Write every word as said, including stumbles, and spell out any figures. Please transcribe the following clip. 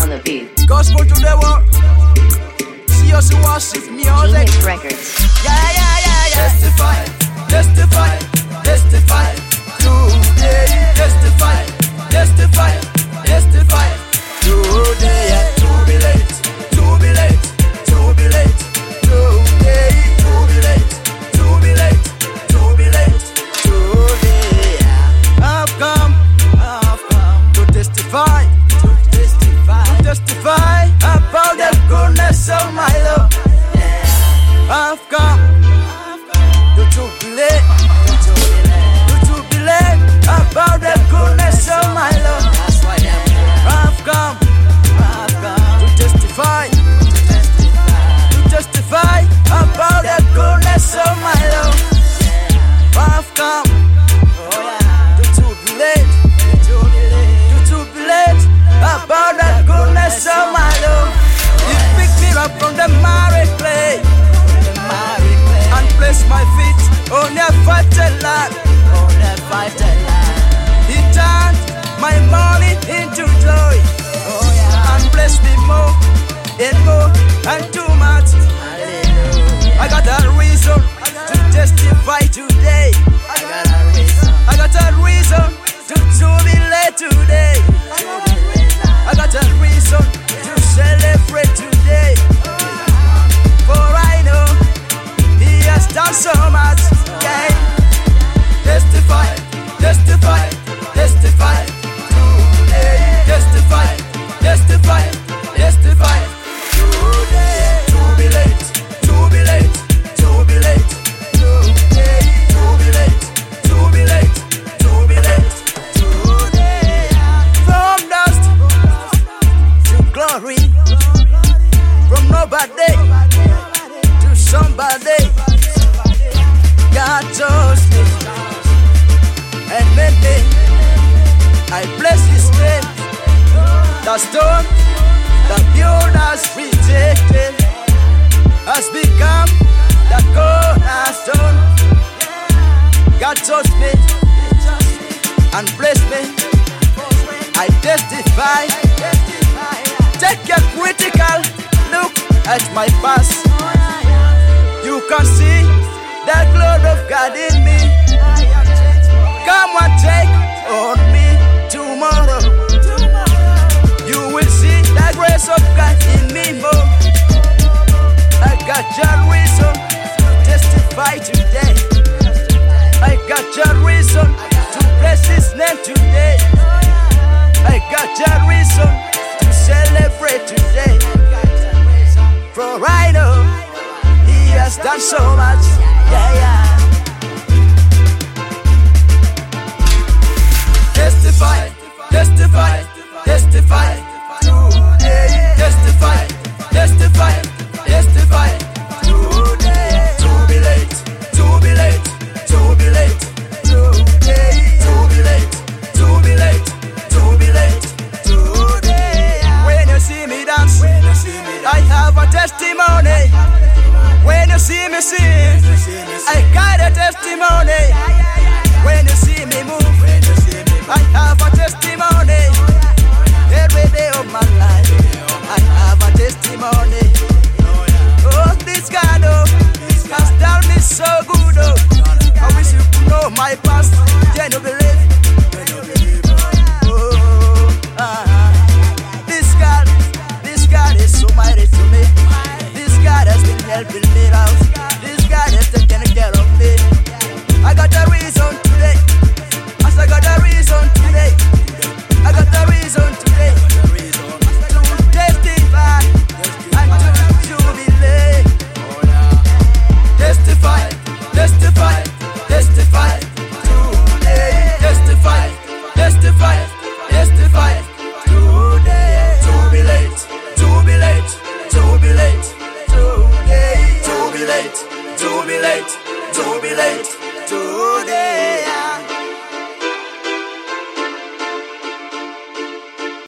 on the beat. Gospel to the world. See us worship music. Genius Records. Yeah, yeah, yeah, yeah. Testify, testify, testify. Today, testify, testify, testify. Today, yeah. To be late, to be late, to be late. Today, to be late, to be late, to be late. Today, yeah. I've come, I've come to testify, to testify, to testify about the goodness of my love. Yeah. I've come to jubilate, to jubilate, to jubilate about the goodness of my love. That's why I'm here. I've come, I've come to testify, to testify, to testify about the goodness of my love. Yeah. I've come, oh yeah, to jubilate, to jubilate, to jubilate about the goodness of my love. He picked me up from the married clay, and placed my feet on the vital land, on the vital land. He turned my mourning into joy, oh yeah, and blessed me more and more and too much. Hallelujah. I got a reason to testify today. I got a reason. I got a reason to jubilate today. I got a reason to celebrate today. For I know He has done so much. Yeah. Testify, testify, testify. Today, testify, testify, testify. Today, to be late, to be late, to be late. Today, to be late, to be late, to be late. Today, from dust to glory, from nobody to somebody. God chose me and made me. I bless His name. The stone the builders rejected has become the cornerstone. God chose me and blessed me. I testify. Take a critical look at my past. You can see the glory of God in me. Come and take on me tomorrow. You will see the grace of God in me more. I got your reason to testify today. I got your reason to bless His name today. I got your reason to celebrate today. For I know He has done so much. Yeah, yeah. Testify, testify, testify. Today, testify, testify, testify. Today, to be late, to be late, to be late. Today, to be late, to be late, to be late. Today, when you see me dance, I have a testimony. When you see me sing, I got a testimony. When you see me move, I have a testimony.